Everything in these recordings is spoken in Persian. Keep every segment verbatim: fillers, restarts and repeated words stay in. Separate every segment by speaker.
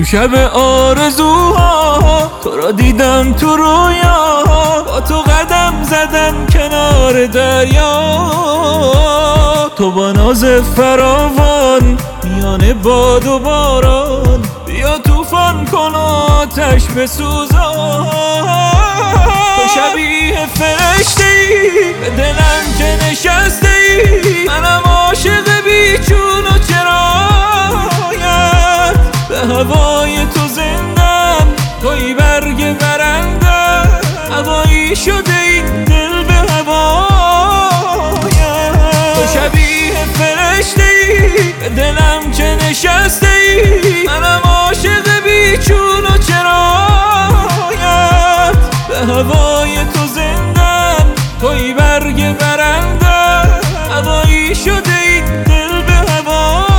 Speaker 1: تو شب آرزوها تو را دیدم تو رویاها، با تو قدم زدم کنار دریا. تو با ناز فراوان میان باد و باران، بیا طوفان کن آتش بسوزان. تو شبیه فرشته ای به دلم که نشسته ای، منم عاشق بیچون و چرایت. به هوای تو زندم، توی برگ برنده، هوایی شده این دل به هوایت. تو شبیه فرشته ای به دلم که نشسته ای، منم عاشق بیچون و چرایت. به هوای تو زندم، توی برگ برنده، هوایی شده این دل به هوایت.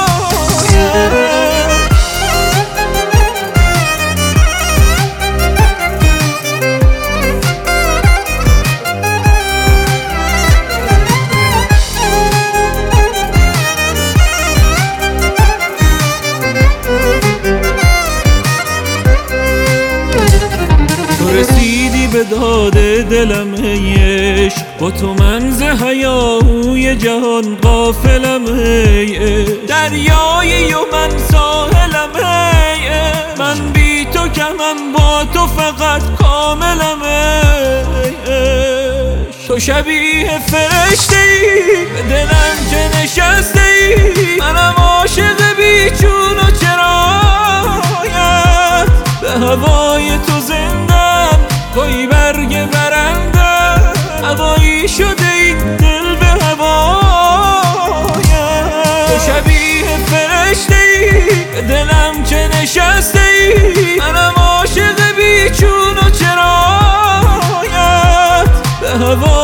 Speaker 1: رسیدی به داد دلم هیش، با تو من ز هیاهوی جهان غافلم هی. دریایی و من ساحلم هی، من بی تو کمم با تو فقط کاملم هی. تو شبیه فرشته ای به دلم که نشسته ای، منم عاشق بیچون و چرایت. به هوای تو زندم، توی برگ برنده، هوایی شده این دل به هوایت. تو شبیه فرشته ای به دلم که نشسته ای، منم عاشق بیچون و چرایت. به هوای